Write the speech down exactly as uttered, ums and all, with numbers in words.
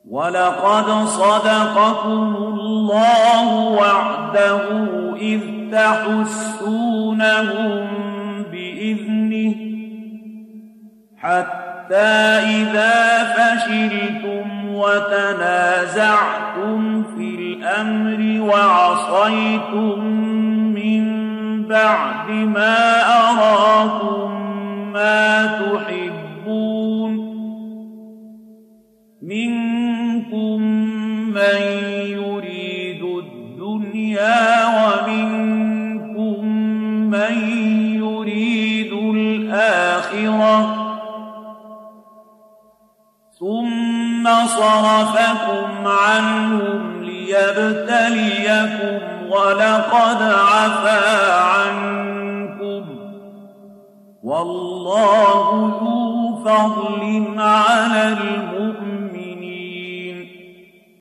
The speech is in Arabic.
وَلَقَدْ صَدَقَكُمُ اللَّهُ وَعْدَهُ إِذْ تَحُسُّونَهُم بِإِذْنِهِ حَتَّى إِذَا فَشِلْتُمْ وَتَنَازَعْتُمْ فِي الْأَمْرِ وَعَصَيْتُم مِّن بَعْدِ مَا أَرَاكُم مَّا تُحِبُّونَ مِنكُم مَّن يُرِيدُ الدُّنْيَا وَمِنكُم مَّن يُرِيدُ الْآخِرَةَ ثُمَّ صَرَفَكُمْ عَنْهُمْ لِيَبْتَلِيَكُمْ وَلَقَدْ عَفَا عَنكُمْ وَاللَّهُ ذُو فَضْلٍ عَلَى الْمُؤْمِنِينَ